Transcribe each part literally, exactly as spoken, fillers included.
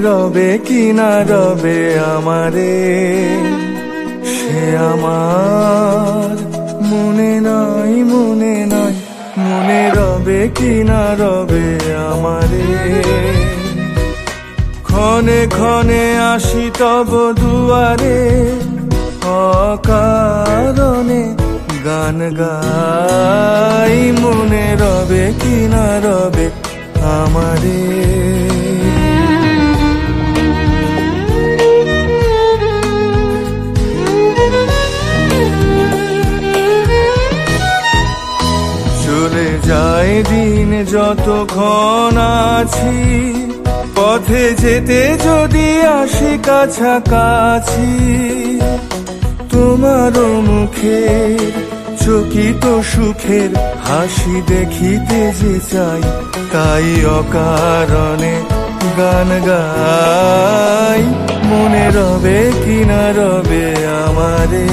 রবে কি না রবে আমারে, সে আমার মনে নাই মনে নাই, মনে রবে কি না রবে আমারে। ক্ষণে ক্ষণে আসি তব দুয়ারে, অকারণে গান গাই, মনে রবে কি না রবে আমারে। চলে যায় দিন যতক্ষণ আছি, পথে যেতে যদি আসি কাছাকাছি, তোমারও মুখের চকিত সুখের হাসি দেখিতে যে চাই, তাই অকারণে গান গাই, মনে রবে কি না রবে আমারে।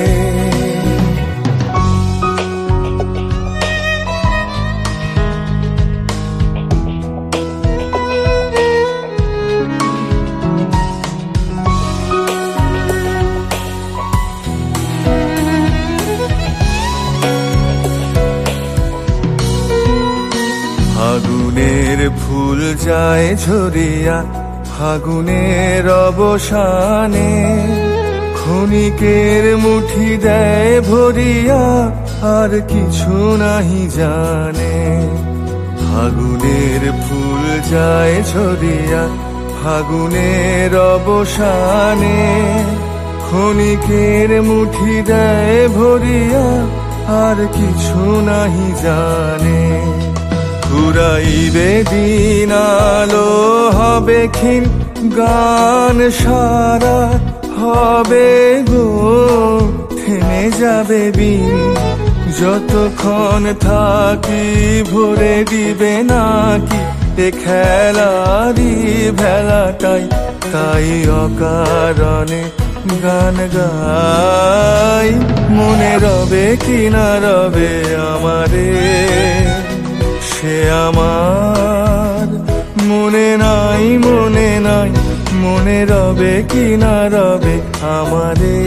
ফাগুনের ফুল যায় ঝরিয়া, ফাগুনের অবসানে ক্ষণিকের মুঠি দেয় ভরিয়া, আর কিছু নাহি জানে। ফাগুনের ফুল যায় ঝরিয়া, ফাগুনের অবসানে ক্ষণিকের মুঠি দেয় ভরিয়া, আর কিছু নাহি জানে। ঘুরাইবে দিন আলো হবে ক্ষীণ, গান সারা হবে গো থেমে যাবে বিন, যতক্ষণ থাকি ভরে দিবে নাকি এ খেলারি ভেলাটাই, তাই অকারণে গান গাই, মনে রবে কি না রবে আমারে, সে আমার মনে নাই মনে নাই, মনে রবে কি না রবে আমারে।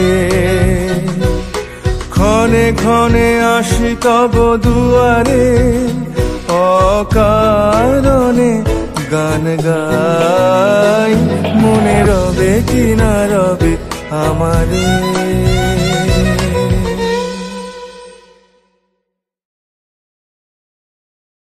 ক্ষণে ক্ষণে আসি তব দুয়ারে, অকারণে গান গাই, মনে রবে কি না রবে আমারে।